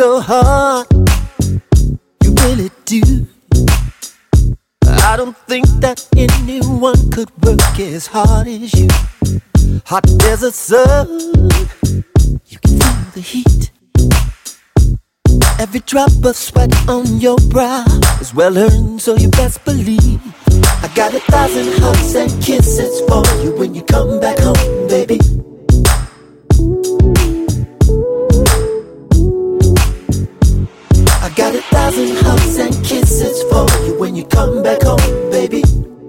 so hard, you really do. I don't think that anyone could work as hard as you. Hot desert sun, you can feel the heat. Every drop of sweat on your brow is well earned, so you best believe I got 1,000 hugs and kisses for you when you come back home, baby. I got 1,000 hugs and kisses for you when you come back home, baby.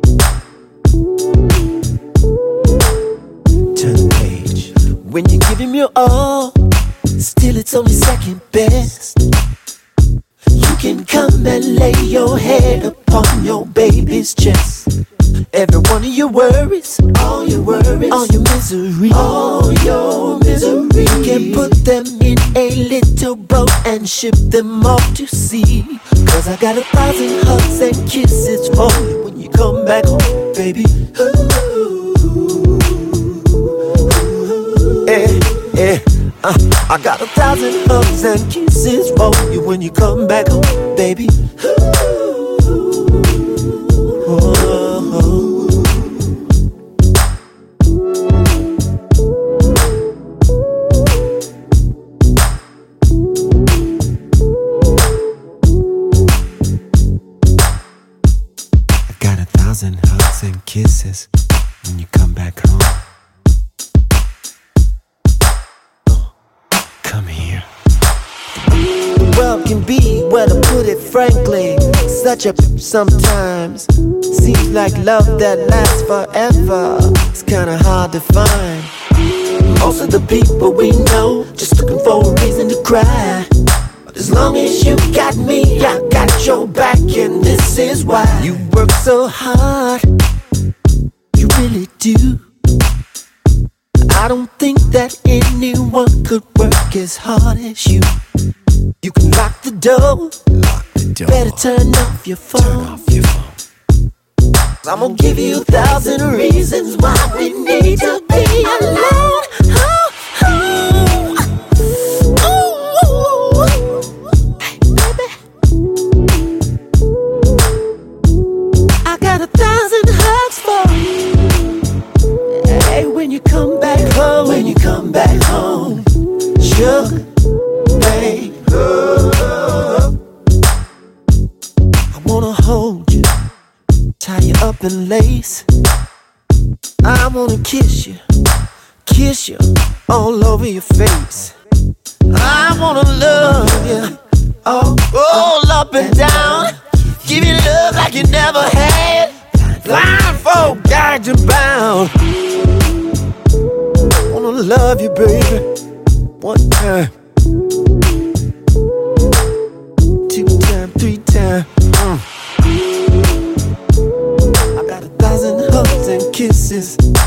Turn the page. When you give him your all, still it's only second best. You can come and lay your head upon your baby's chest. Every one of your worries, all your misery, you can put them in a little boat and ship them off to sea. Cause I got 1,000 hugs and kisses for you when you come back home, baby. I got 1,000 hugs and kisses for you when you come back home, baby. I got 1,000 hugs and kisses when you come back home. Come here. The world can be, well, to put it frankly, such a sometimes. Seems like love that lasts forever. It's kinda hard to find. Most of the people we know just looking for a reason to cry. But as long as you got me, I got your back, and this is why. You work so hard, you really do. I don't think that anyone could work as hard as you. You can lock the door. Better turn off your phone. I'm gonna give you 1,000 reasons why we need to be alone. Hey, baby, I got 1,000 hugs for you. Hey, when you come back home, sugar, babe. I wanna hold you, tie you up in lace. I wanna kiss you all over your face. I wanna love you all up and down. Give you love like you never had. Blindfold, gagged and bound. Wanna love you, baby. One time, 2 times, 3 times. I got 1,000 hugs and kisses